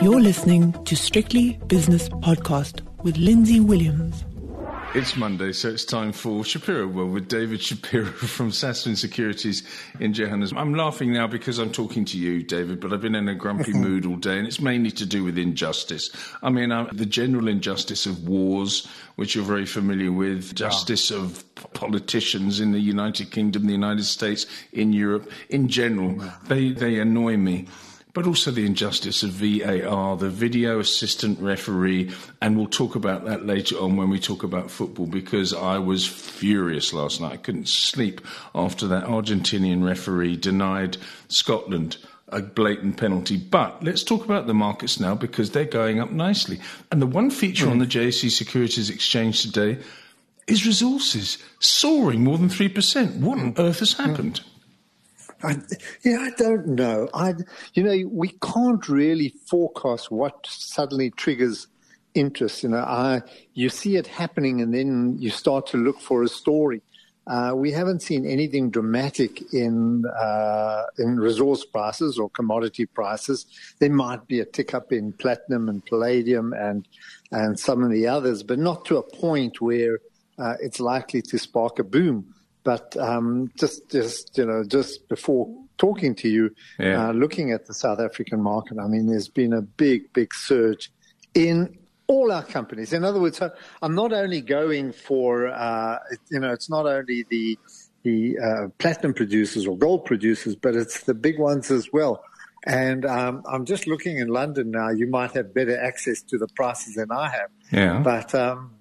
You're listening to Strictly Business Podcast with Lindsay Williams. It's Monday, so it's time for Shapiro World with David Shapiro from Sasfin Securities in Johannesburg. I'm laughing now because I'm talking to you, David, but I've been in a grumpy mood all day, and it's mainly to do with injustice. I mean, the general injustice of wars, which you're very familiar with, justice of politicians in the United Kingdom, the United States, in Europe, in general. They annoy me. But also the injustice of VAR, the video assistant referee, and we'll talk about that later on when we talk about football, because I was furious last night. I couldn't sleep after that Argentinian referee denied Scotland a blatant penalty. But let's talk about the markets now, because they're going up nicely. And the one feature on the JSE Securities Exchange today is resources soaring more than 3%. What on earth has happened? I don't know. We can't really forecast what suddenly triggers interest. You see it happening, and then you start to look for a story. We haven't seen anything dramatic in resource prices or commodity prices. There might be a tick up in platinum and palladium and some of the others, but not to a point where it's likely to spark a boom. But just before talking to you, looking at the South African market, I mean, there's been a big surge in all our companies. In other words, I'm not only going for, it's not only the platinum producers or gold producers, but it's the big ones as well. And I'm just looking in London now. You might have better access to the prices than I have. Yeah. But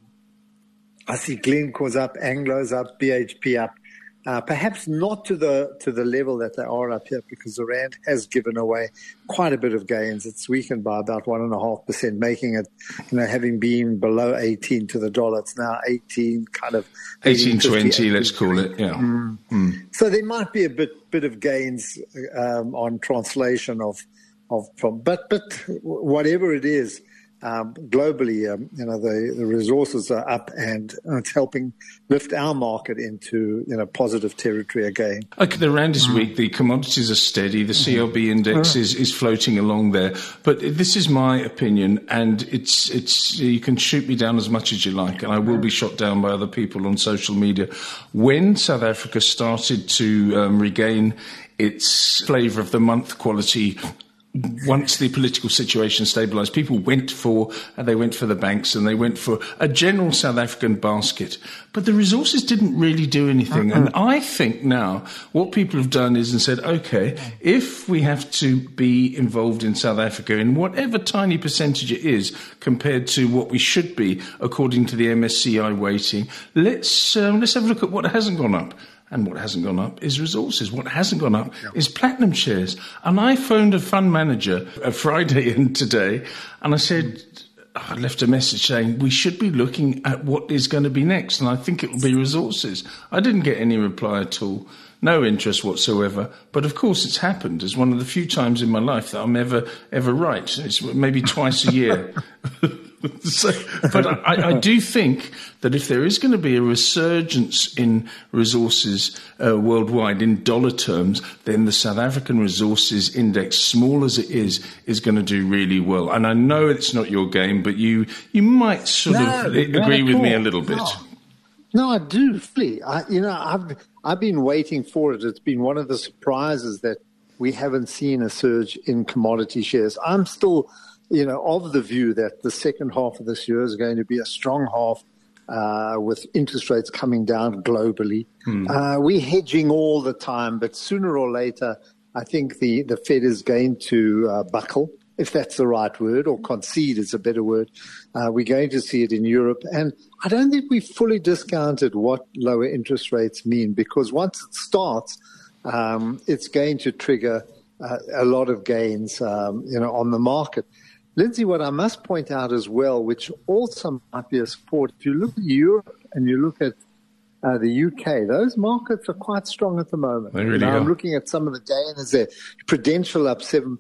I see Glencore's up, Anglo's up, BHP up. Perhaps not to the level that they are up here, because the rand has given away quite a bit of gains. It's weakened by about 1.5%, making it, having been below 18 to the dollar, it's now 18, kind of 18.20, let's call it. Yeah. So there might be a bit of gains on translation but whatever it is. Globally, the resources are up, and it's helping lift our market into positive territory again. Okay, the rand is weak. The commodities are steady. The CLB index is floating along there. But this is my opinion, and it's you can shoot me down as much as you like, and I will be shot down by other people on social media. When South Africa started to regain its flavour of the month quality, once the political situation stabilised, people went for the banks, and they went for a general South African basket. But the resources didn't really do anything. And I think now what people have done is and said, okay, if we have to be involved in South Africa in whatever tiny percentage it is compared to what we should be according to the MSCI weighting, let's have a look at what hasn't gone up. And what hasn't gone up is resources. What hasn't gone up is platinum shares. And I phoned a fund manager Friday and today, and I said, I left a message saying we should be looking at what is going to be next, and I think it will be resources. I didn't get any reply at all, no interest whatsoever. But of course, it's happened. It's one of the few times in my life that I'm ever right. It's maybe twice a year. But I do think that if there is going to be a resurgence in resources worldwide in dollar terms, then the South African Resources Index, small as it is going to do really well. And I know it's not your game, but you might sort of agree with me a little bit. No, I do, Flea. I've been waiting for it. It's been one of the surprises that we haven't seen a surge in commodity shares. I'm still of the view that the second half of this year is going to be a strong half with interest rates coming down globally. We're hedging all the time, but sooner or later, I think the Fed is going to buckle, if that's the right word, or concede is a better word. We're going to see it in Europe. And I don't think we fully discounted what lower interest rates mean, because once it starts, it's going to trigger a lot of gains, on the market. Lindsay, what I must point out as well, which also might be a support, if you look at Europe and you look at the UK, those markets are quite strong at the moment. They really are. I'm looking at some of the gainers there. Prudential up 7%,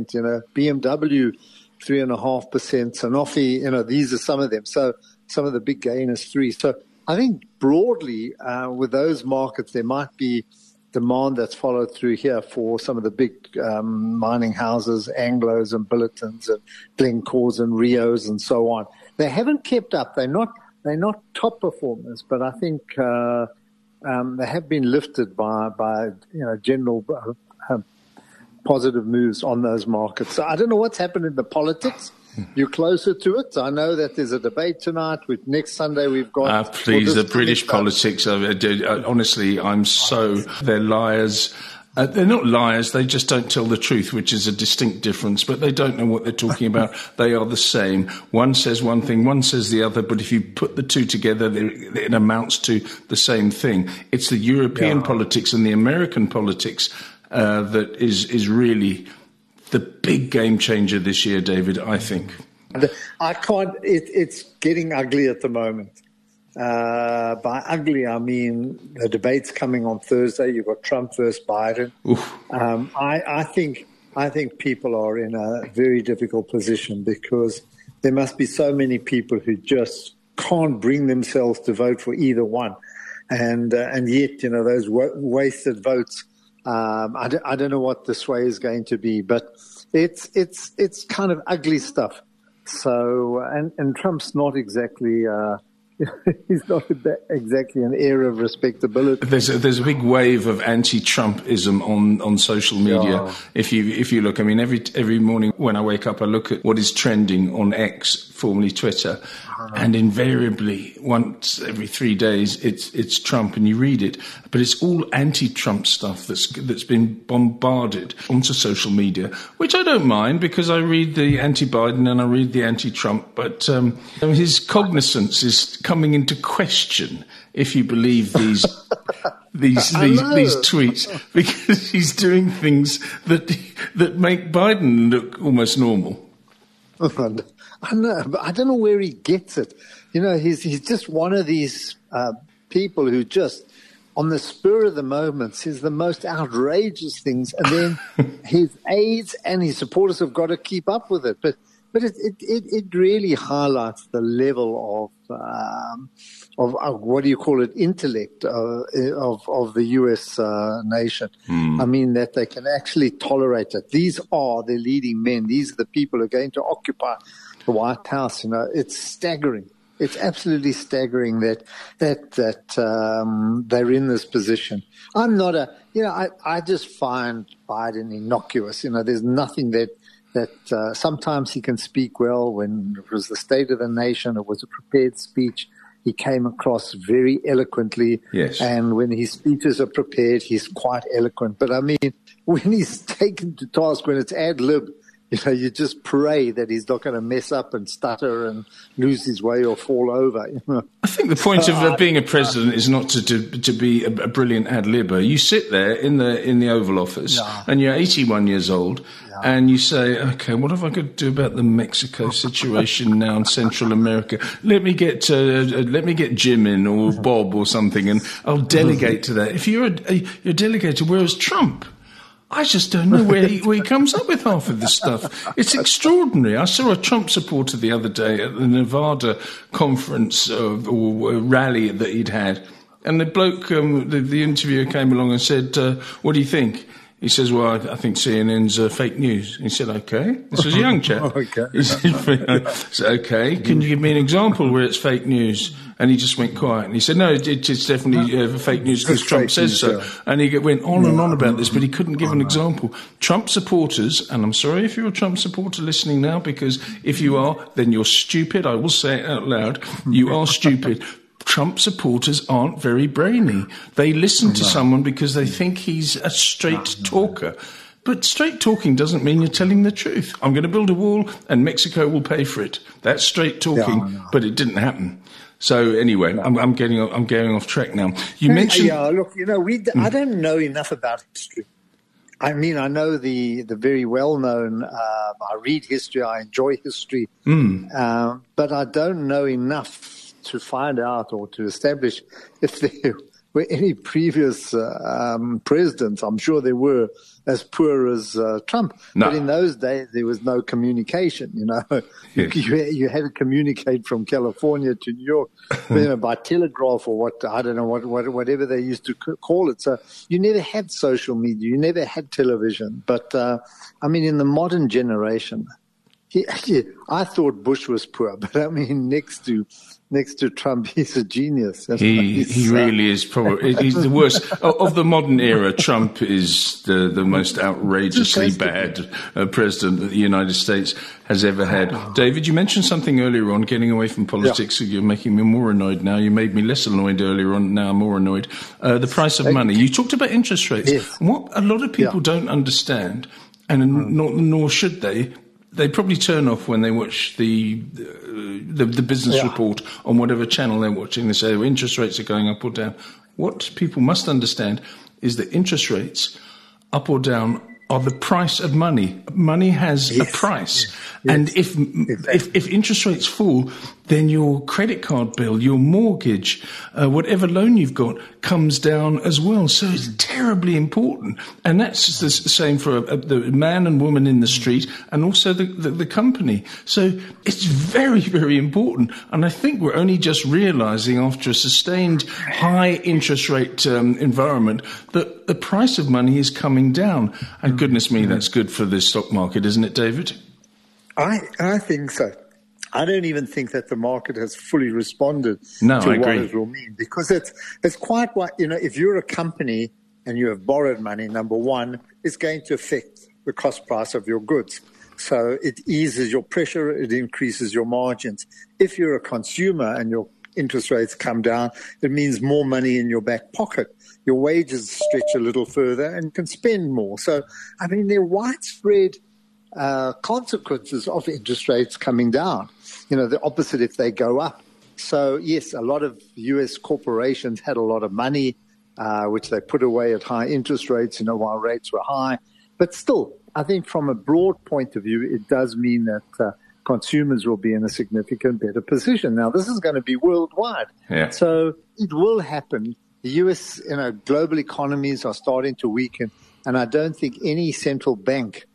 BMW 3.5%, Sanofi, these are some of them. So some of the big gainers 3%. So I think broadly with those markets, there might be demand that's followed through here for some of the big mining houses, Anglos and Billitons and Glencores and Rios and so on. They haven't kept up. They're not top performers, but I think they have been lifted by general positive moves on those markets. So I don't know what's happened in the politics. You're closer to it. I know that there's a debate tonight. Next Sunday we've got... please, the British politics. Honestly, they're liars. They're not liars. They just don't tell the truth, which is a distinct difference. But they don't know what they're talking about. They are the same. One says one thing, one says the other. But if you put the two together, it amounts to the same thing. It's the European politics and the American politics that is really the big game changer this year, David, I think. I can't. It's getting ugly at the moment. By ugly, I mean the debate's coming on Thursday. You've got Trump versus Biden. I think people are in a very difficult position because there must be so many people who just can't bring themselves to vote for either one, and yet those wasted votes. I don't know what the sway is going to be, but it's kind of ugly stuff. So and Trump's not exactly. He's not exactly an heir of respectability. There's a big wave of anti-Trumpism on social media. Yeah. If you look, I mean, every morning when I wake up, I look at what is trending on X, formerly Twitter, and invariably once every 3 days it's Trump, and you read it, but it's all anti-Trump stuff that's been bombarded onto social media, which I don't mind because I read the anti-Biden and I read the anti-Trump, but his cognizance is coming into question if you believe these tweets, because he's doing things that make Biden look almost normal. I know, but I don't know where he gets it. He's just one of these people who just, on the spur of the moment, says the most outrageous things, and then his aides and his supporters have got to keep up with it. But it really highlights the level of what do you call it, intellect of the U.S. nation. I mean, that they can actually tolerate it. These are the leading men. These are the people who are going to occupy the White House. It's staggering. It's absolutely staggering that they're in this position. I'm not I just find Biden innocuous. There's nothing that sometimes he can speak well. When it was the State of the Nation, it was a prepared speech. He came across very eloquently. Yes. And when his speeches are prepared, he's quite eloquent. But I mean, when he's taken to task, when it's ad lib, you just pray that he's not going to mess up and stutter and lose his way or fall over. I think the point of being a president is not to be a brilliant ad libber. You sit there in the Oval Office and you're 81 years old and you say, okay, what have I got to do about the Mexico situation now in Central America? Let me get Jim in or Bob or something, and I'll delegate to that. If you're a delegator, whereas Trump, I just don't know where he comes up with half of this stuff. It's extraordinary. I saw a Trump supporter the other day at the Nevada conference or rally that he'd had. And the bloke, the interviewer came along and said, what do you think? He says, well, I think CNN's fake news. He said, okay. This was a young chap. Okay. He said, okay, can you give me an example where it's fake news? And he just went quiet. And he said, no, it's definitely fake news because Trump says so. Yeah. And he went on and on about this, but he couldn't give an example. Trump supporters, and I'm sorry if you're a Trump supporter listening now, because if you are, then you're stupid. I will say it out loud. You are stupid. Trump supporters aren't very brainy. They listen to someone because they think he's a straight talker. But straight talking doesn't mean you're telling the truth. I'm going to build a wall and Mexico will pay for it. That's straight talking, but it didn't happen. So anyway, I'm going off track now. You mentioned... Yeah, look, I don't know enough about history. I mean, I know the very well-known, I read history, I enjoy history, but I don't know enough to find out or to establish if there were any previous presidents. I'm sure they were as poor as Trump. No. But in those days, there was no communication, Yes. You had to communicate from California to New York, by telegraph or whatever they used to call it. So you never had social media. You never had television. But, in the modern generation, I thought Bush was poor, but next to Trump, he's a genius. He really is probably, he's the worst. Of the modern era, Trump is the most outrageously bad president that the United States has ever had. David, you mentioned something earlier on, getting away from politics. Yeah. You're making me more annoyed now. You made me less annoyed earlier on, now I'm more annoyed. The price of money. You talked about interest rates. Yes. What a lot of people don't understand, and nor should they probably turn off when they watch the business report on whatever channel they're watching. They say, interest rates are going up or down. What people must understand is that interest rates, up or down, are the price of money. Money has a price. Yes. And if interest rates fall, then your credit card bill, your mortgage, whatever loan you've got comes down as well. So it's terribly important. And that's the same for the man and woman in the street and also the company. So it's very, very important. And I think we're only just realizing after a sustained high interest rate environment that the price of money is coming down. And goodness me, that's good for the stock market, isn't it, David? I think so. I don't even think that the market has fully responded to what it will mean, because it's quite what, if you're a company and you have borrowed money, number one, it's going to affect the cost price of your goods. So it eases your pressure, it increases your margins. If you're a consumer and your interest rates come down, it means more money in your back pocket. Your wages stretch a little further and you can spend more. So, there are widespread consequences of interest rates coming down. The opposite if they go up. So, yes, a lot of U.S. corporations had a lot of money, which they put away at high interest rates, while rates were high. But still, I think from a broad point of view, it does mean that consumers will be in a significant better position. Now, this is going to be worldwide. Yeah. So it will happen. The U.S., global economies are starting to weaken, and I don't think any central bank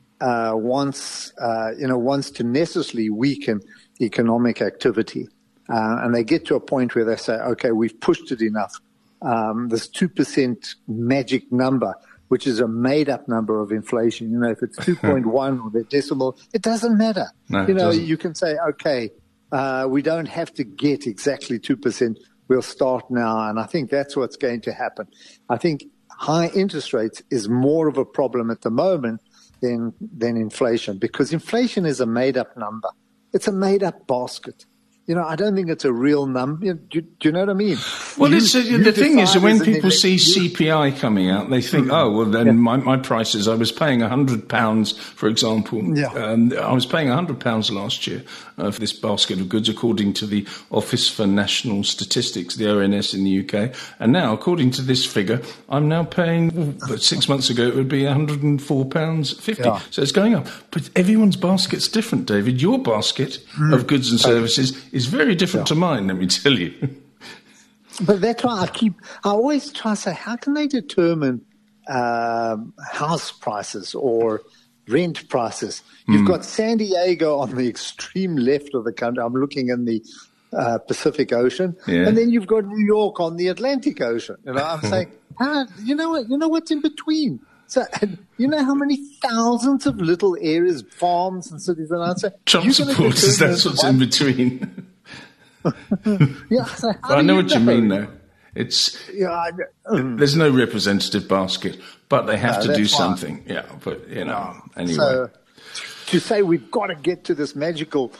wants to necessarily weaken economic activity. And they get to a point where they say, okay, we've pushed it enough. This 2% magic number, which is a made-up number of inflation, if it's 2.1 or the decimal, it doesn't matter. No, it doesn't. You can say, okay, we don't have to get exactly 2%. We'll start now. And I think that's what's going to happen. I think high interest rates is more of a problem at the moment than inflation, because inflation is a made-up number. It's a made-up basket. I don't think it's a real number. Do you know what I mean? Well, the thing is that when people see CPI coming out, they think, my prices, I was paying £100, for example. Yeah. I was paying £100 last year for this basket of goods, according to the Office for National Statistics, the ONS in the UK. And now, according to this figure, I'm now paying, 6 months ago, it would be £104.50. Yeah. So it's going up. But everyone's basket's different, David. Your basket of goods and services is very different to mine, let me tell you. But that's why I always try to say, how can they determine house prices or rent prices? You've got San Diego on the extreme left of the country. I'm looking in the Pacific Ocean. Yeah. And then you've got New York on the Atlantic Ocean. I'm saying, you know what's in between? So, you know how many thousands of little areas, farms and cities, and I'd say, child support, that's what's in between. Yeah, so I know what you mean, though. There's no representative basket, but they have to do something. Yeah, but anyway. So, to say we've got to get to this magical,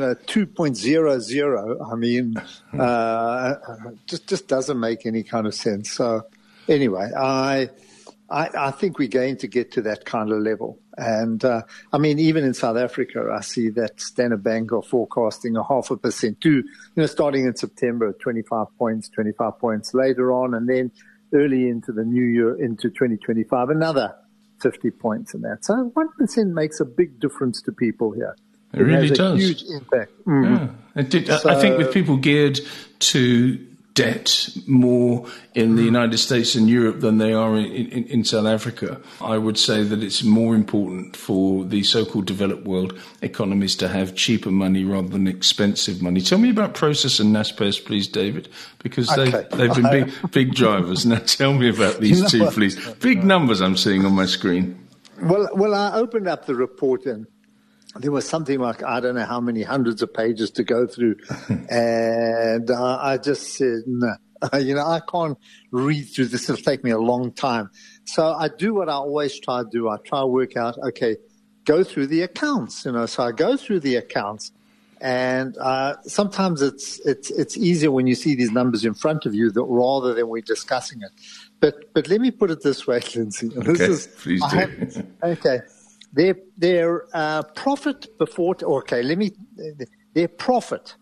2.00, just doesn't make any kind of sense. So, anyway, I think we're going to get to that kind of level. And, even in South Africa, I see that Standard Bank are forecasting 0.5% to, starting in September, 25 points later on, and then early into the new year, into 2025, another 50 points in that. So 1% makes a big difference to people here. It really has does. A huge impact. Mm-hmm. Yeah, it did. I think with people geared to debt more in the United States and Europe than they are in South Africa. I would say that it's more important for the so-called developed world economies to have cheaper money rather than expensive money. Tell me about Prosus and Naspers, please, David, because they've been big drivers. Now tell me about these two, please. Big numbers I'm seeing on my screen. Well, I opened up the report and there was something like, I don't know how many hundreds of pages to go through. And I just said, no, I can't read through this. It'll take me a long time. So I do what I always try to do. I try to work out, okay, go through the accounts, So I go through the accounts and sometimes it's easier when you see these numbers in front of you rather than we're discussing it. But let me put it this way, Lindsay. Please do. Okay. Their profit before, their profit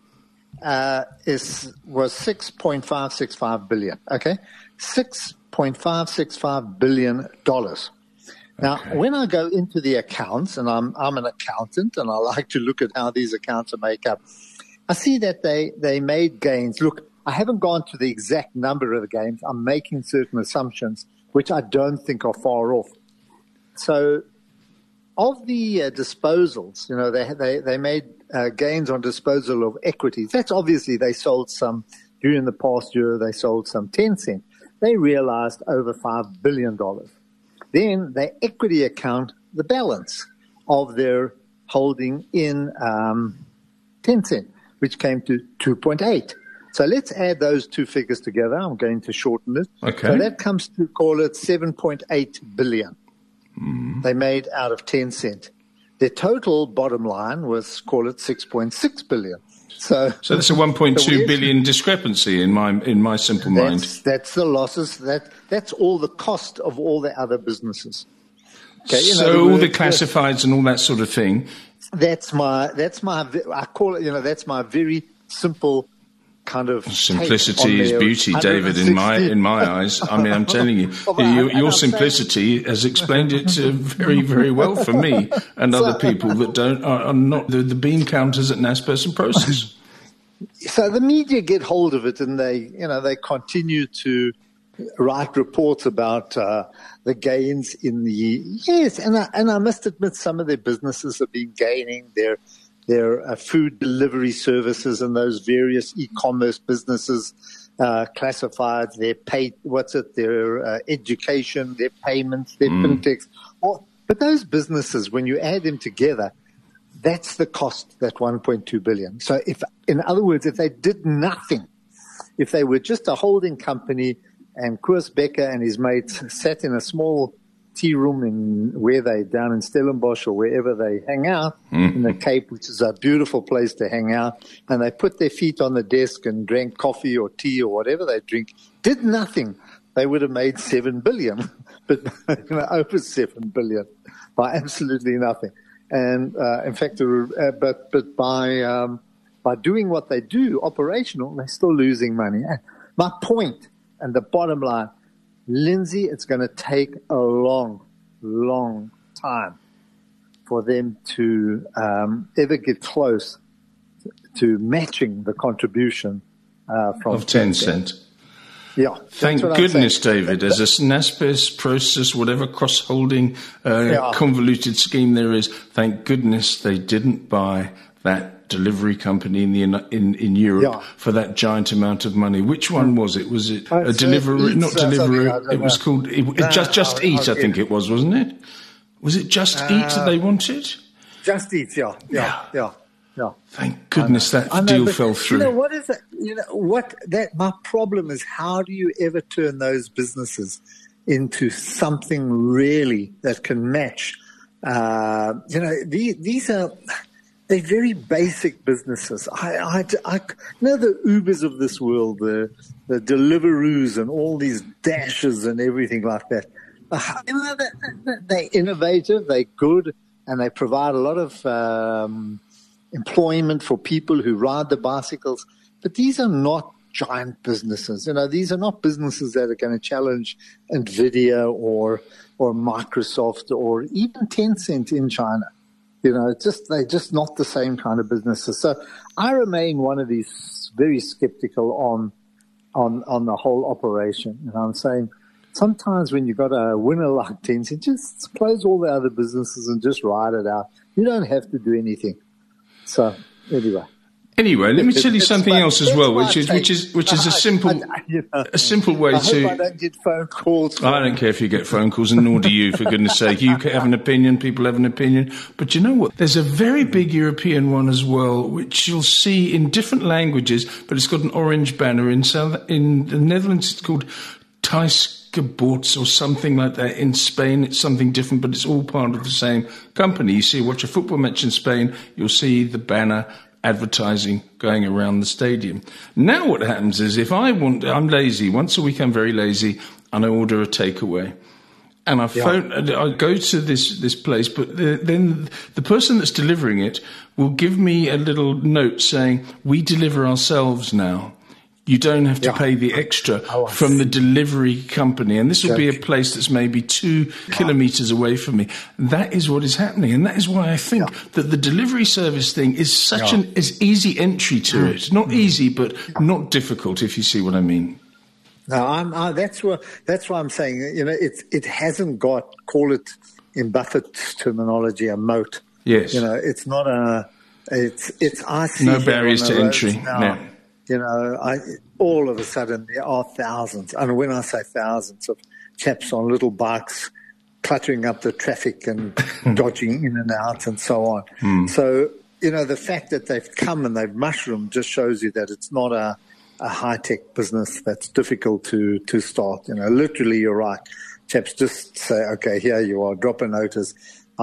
was $6.565 billion. Okay, $6.565 billion. Now, when I go into the accounts, and I'm an accountant, and I like to look at how these accounts are made up, I see that they made gains. Look, I haven't gone to the exact number of the gains. I'm making certain assumptions, which I don't think are far off. So, of the disposals, they made gains on disposal of equities. That's obviously they sold some during the past year. They sold some Tencent. They realized over $5 billion. Then they equity account the balance of their holding in Tencent, which came to 2.8. So let's add those two figures together. I'm going to shorten it. Okay. So that comes to call it 7.8 billion. They made out of Tencent. Their total bottom line was, call it 6.6 billion. So that's a 1.2 billion discrepancy in my simple mind. That's the losses. That's all the cost of all the other businesses. Okay, all the classifieds and all that sort of thing. That's my I call it. That's my very simple kind of simplicity is beauty, David. In my eyes, I mean, I'm telling you, your simplicity has explained it very, very well for me and other people that are not the bean counters at Naspers and Prosus. So the media get hold of it, and they continue to write reports about the gains in and I must admit some of their businesses have been gaining their food delivery services and those various e-commerce businesses, classifieds, their education, their payments, their fintechs. But those businesses, when you add them together, that's the cost, that 1.2 billion. So in other words, if they did nothing, if they were just a holding company and Koos Becker and his mates sat in a small tea room down in Stellenbosch or wherever they hang out in the Cape, which is a beautiful place to hang out, and they put their feet on the desk and drank coffee or tea or whatever they drink, did nothing, they would have made 7 billion, but over 7 billion by absolutely nothing. And in fact, but by doing what they do, operational, they're still losing money. My point and the bottom line, Lindsay, it's going to take a long, long time for them to ever get close to matching the contribution from of Tencent. Yeah. Thank goodness, David, as a Naspers, Prosus, whatever cross-holding convoluted scheme there is, thank goodness they didn't buy that delivery company in Europe for that giant amount of money. Which one was it? Was it a Deliveroo? Not Deliveroo. It was called Just Eat, I think it was, wasn't it? Was it Just Eat that they wanted? Just Eat, yeah. Thank goodness that deal fell through. What is it? My problem is, how do you ever turn those businesses into something really that can match? These are. They're very basic businesses. I know the Ubers of this world, the Deliveroos and all these dashes and everything like that. They're innovative, they're good, and they provide a lot of employment for people who ride the bicycles. But these are not giant businesses. These are not businesses that are going to challenge NVIDIA or Microsoft or even Tencent in China. They're just not the same kind of businesses. So I remain one of these very skeptical on on the whole operation. And I'm saying sometimes when you've got a winner like Tencent, just close all the other businesses and just ride it out. You don't have to do anything. So Anyway, let me tell you something else as well, which is a simple way I to. hope I don't get phone calls. I don't care if you get phone calls, and nor do you, for goodness sake. You have an opinion, people have an opinion. But you know what? There's a very big European one as well, which you'll see in different languages, but it's got an orange banner. In the Netherlands, it's called Thaisgebouts or something like that. In Spain, it's something different, but it's all part of the same company. You see, watch a football match in Spain, you'll see the banner advertising going around the stadium. Now what happens is I'm lazy. Once a week I'm very lazy and I order a takeaway. And I go to this place, but then the person that's delivering it will give me a little note saying, we deliver ourselves now. You don't have to pay the extra from the delivery company. And this will be a place that's maybe 2 kilometers away from me. That is what is happening. And that is why I think that the delivery service thing is such an easy entry to it. Not easy, but not difficult, if you see what I mean. No, that's why I'm saying, it hasn't got, call it in Buffett's terminology, a moat. Yes. It's not I see no barriers to entry. No. All of a sudden there are thousands, and when I say thousands, of chaps on little bikes cluttering up the traffic and dodging in and out and so on. So, the fact that they've come and they've mushroomed just shows you that it's not a high-tech business that's difficult to start. Literally you're right. Chaps just say, okay, here you are, drop a notice.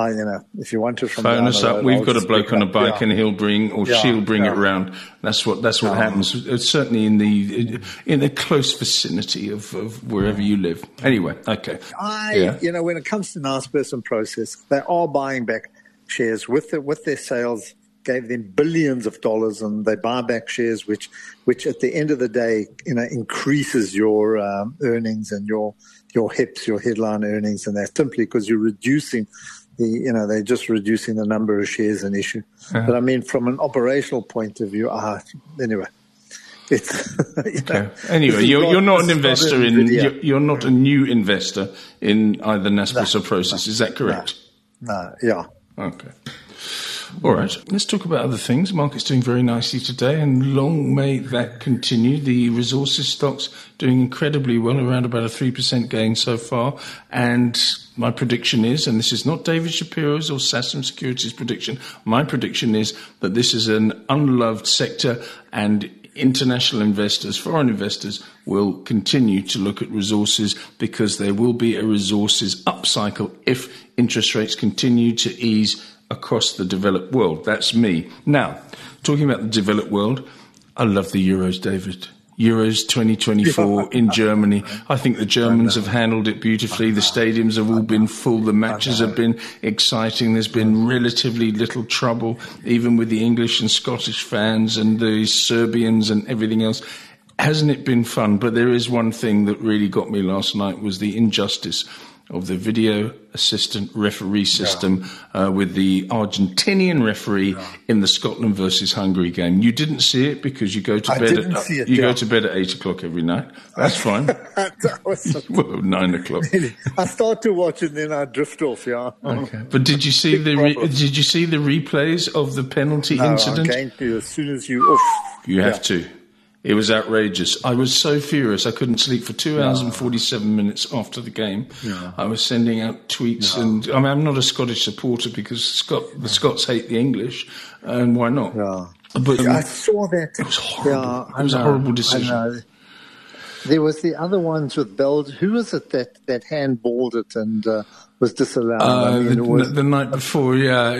If you want to phone us up. We've got a bloke on a bike, and he'll bring she'll bring it round. That's what happens. It's certainly in the close vicinity of wherever you live. Anyway, okay. When it comes to Nice Person Process, they are buying back shares with their sales. Gave them billions of dollars, and they buy back shares, which at the end of the day, increases your earnings and your HEPS, your headline earnings, and that's simply because you're reducing. They're just reducing the number of shares in issue. But I mean, from an operational point of view, anyway, it's okay. Anyway, you're not an investor you're not a new investor in either Naspers or Process. Is that correct? No. Yeah. Okay. All right, let's talk about other things. Market's doing very nicely today, and long may that continue. The resources stocks doing incredibly well, around about a 3% gain so far. And my prediction is, and this is not David Shapiro's or Sassim Securities' prediction, my prediction is that this is an unloved sector, and international investors, foreign investors, will continue to look at resources because there will be a resources upcycle if interest rates continue to ease across the developed world. That's me. Now, talking about the developed world, I love the Euros, David. Euros 2024 in Germany. I think the Germans have handled it beautifully. The stadiums have all been full. The matches have been exciting. There's been relatively little trouble, even with the English and Scottish fans and the Serbians and everything else. Hasn't it been fun? But there is one thing that really got me last night was the injustice of the video assistant referee system with the Argentinian referee in the Scotland versus Hungary game. You didn't see it because you go to bed. Go to bed at 8:00 every night. That's fine. Well, 9:00. I start to watch it, then I drift off. Yeah. Okay. But did you see the replays of the penalty incident? I'm going to as soon as you off. You have to. It was outrageous. I was so furious. I couldn't sleep for 2 hours and 47 minutes after the game. Yeah. I was sending out tweets, and I'm not a Scottish supporter because the Scots hate the English, and why not? Yeah. But I saw that. It was horrible. Yeah, it was a horrible decision. I know. There was the other ones with Belgium. Who was it that handballed it and was disallowed? The night before,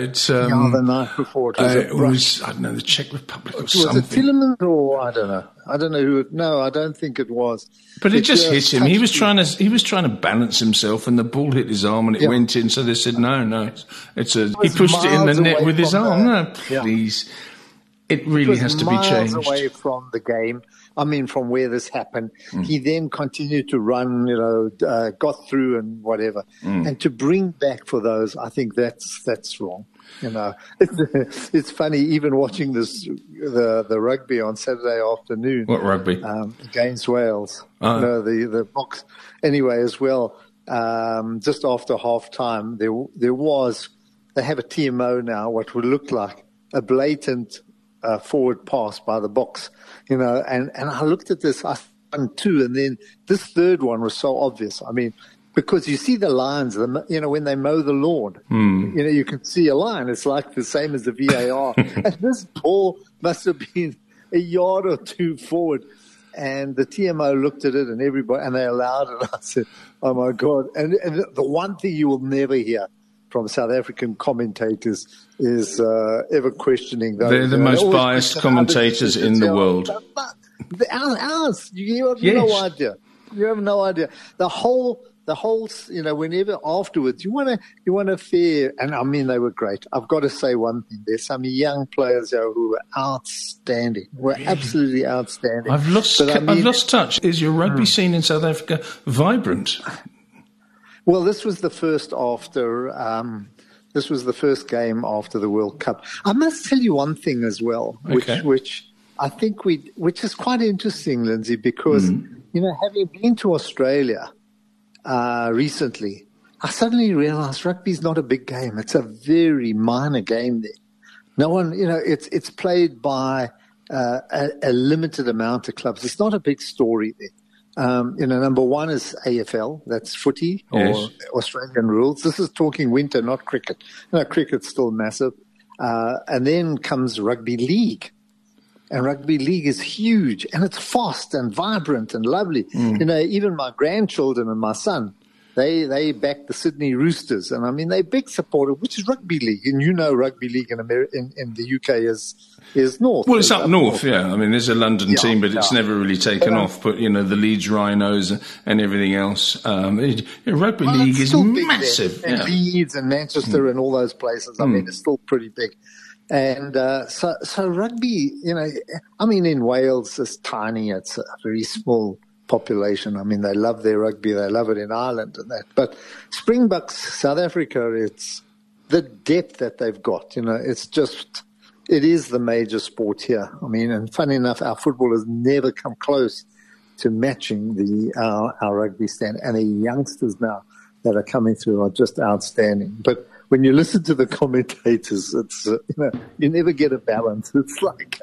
the night before. It was, I don't know, the Czech Republic or something. Was it Tielemans or I don't know. I don't know who. No, I don't think it was. But it just hit him. He was trying to balance himself, and the ball hit his arm, and it went in. So they said, no, he pushed it in the net with his arm. No, please. It really has to be changed. Miles away from the game. I mean, from where this happened, he then continued to run, got through and whatever. And to bring back for those, I think that's wrong. You know, it's funny even watching the rugby on Saturday afternoon. What rugby? Against Wales. Oh. No, the box. Anyway, as well, just after half time, they have a TMO now, what would look like a blatant forward pass by the box, you know, and I looked at this, I won two, and then this third one was so obvious. I mean, because you see the lines, you know, when they mow the lawn, you know, you can see a line. It's like the same as the VAR. And this ball must have been a yard or two forward. And the TMO looked at it and everybody, and they allowed it. I said, oh my God. And the one thing you will never hear from South African commentators is ever questioning those. They're the most biased commentators in the world. Ours, you have no idea. You have no idea. The whole, you know, whenever afterwards, you want a fair, and I mean, they were great. I've got to say one thing. There's some young players who were outstanding, absolutely outstanding. I've lost touch. Is your rugby scene in South Africa vibrant? Well, this was the first game after the World Cup. I must tell you one thing as well, which I think which is quite interesting, Lindsay, because, you know, having been to Australia recently, I suddenly realized rugby's not a big game. It's a very minor game there. No one, you know, it's played by a limited amount of clubs. It's not a big story there. You know, number one is AFL, that's footy or Australian rules. This is talking winter, not cricket. No, cricket's still massive. And then comes rugby league. And rugby league is huge, and it's fast and vibrant and lovely. You know, even my grandchildren and my son, they back the Sydney Roosters, and I mean they're big supporters, which is rugby league. And you know, rugby league in the UK is north. Well, it's up north, yeah. I mean, there's a London team, but it's never really taken off. But you know, the Leeds Rhinos and everything else. Rugby league is massive. And Leeds and Manchester and all those places. I mean, it's still pretty big. And so rugby, you know, I mean, in Wales, it's tiny. It's a very small population. I mean, they love their rugby. They love it in Ireland and that. But Springboks, South Africa, it's the depth that they've got. You know, it is the major sport here. I mean, and funny enough, our football has never come close to matching our rugby stand. And the youngsters now that are coming through are just outstanding. But when you listen to the commentators, it's you know, you never get a balance. It's like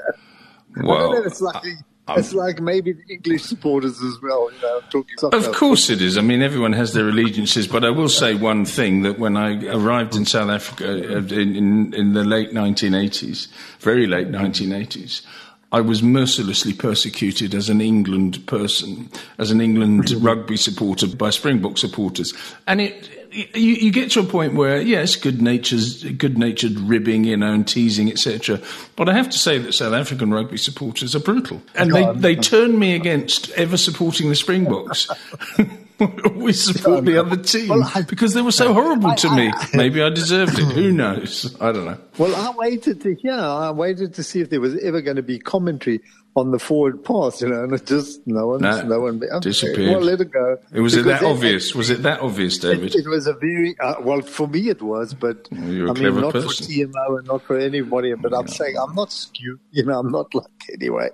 it's like maybe the English supporters as well. You know, talking soccer. Of course it is. I mean, everyone has their allegiances, but I will say one thing, that when I arrived in South Africa in the late 1980s, very late 1980s, I was mercilessly persecuted as an England person, as an England rugby supporter by Springbok supporters. And you get to a point where, yes, good-natured ribbing, you know, and teasing, etc. But I have to say that South African rugby supporters are brutal. And they turn me against ever supporting the Springboks. We support the other team because they were so horrible to me. Maybe I deserved it. Who knows? I don't know. Well, I waited to see if there was ever going to be commentary on the forward pass, you know, and it just no one disappeared. Well, let it go. Was it that obvious, David? It was a very well for me. It was, but you're a clever not person. For TMO and not for anybody. But I'm saying I'm not skewed. You know, I'm not like anyway.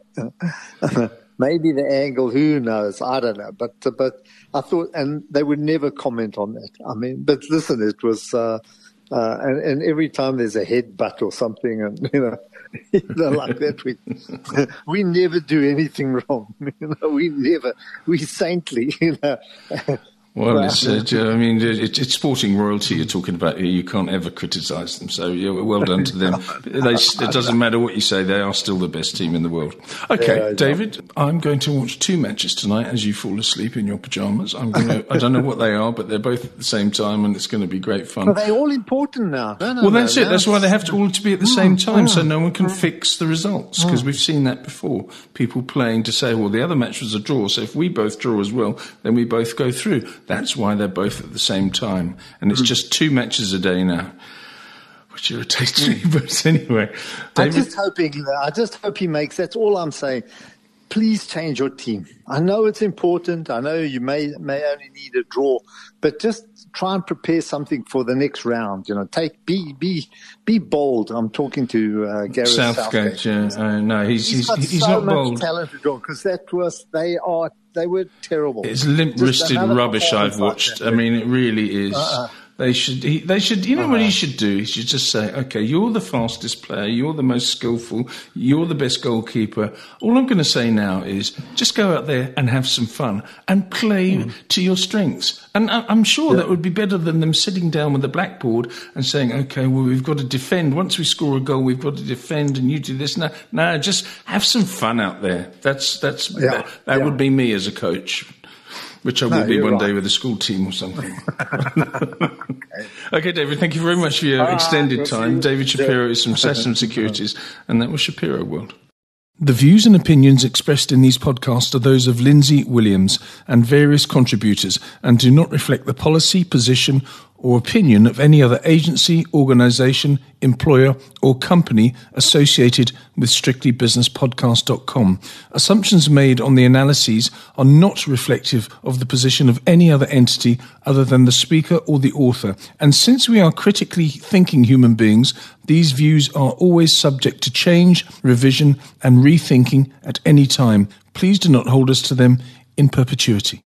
Maybe the angle, who knows? I don't know. But I thought, and they would never comment on that. I mean, but listen, it was, and every time there's a headbutt or something, and you know like that, we never do anything wrong. You know, we saintly. You know. Well, it's sporting royalty you're talking about here. You can't ever criticise them. So, yeah, well done to them. It doesn't matter what you say, they are still the best team in the world. Okay, David, I'm going to watch 2 matches tonight as you fall asleep in your pyjamas. I don't know what they are, but they're both at the same time, and it's going to be great fun. But they're all important now. That's it. That's why they have to all to be at the same time, so no one can fix the results, because we've seen that before. People playing to say, well, the other match was a draw, so if we both draw as well, then we both go through. That's why they're both at the same time. And it's just 2 matches a day now, which irritates me. But anyway, David, I just hope he makes, that's all I'm saying. please change your team. I know it's important. I know you may only need a draw, but just try and prepare something for the next round. Be bold. I'm talking to Gareth Southgate. Yeah, no, he's not bold. Talented draw, because they were terrible. It's limp-wristed rubbish I've watched. I mean, it really is. They should. You know what he should do? He should just say, "Okay, you're the fastest player. You're the most skillful. You're the best goalkeeper. All I'm going to say now is just go out there and have some fun and play to your strengths." And I'm sure that would be better than them sitting down with a blackboard and saying, "Okay, well, we've got to defend. Once we score a goal, we've got to defend, and you do this." No, just have some fun out there. That would be me as a coach. Which I will be one day with a school team or something. Okay, David, thank you very much for your extended time. David Shapiro is from Sasson Securities, and that was Shapiro World. The views and opinions expressed in these podcasts are those of Lindsay Williams and various contributors and do not reflect the policy, position, or opinion of any other agency, organisation, employer, or company associated with StrictlyBusinessPodcast.com. Assumptions made on the analyses are not reflective of the position of any other entity other than the speaker or the author. And since we are critically thinking human beings, these views are always subject to change, revision, and rethinking at any time. Please do not hold us to them in perpetuity.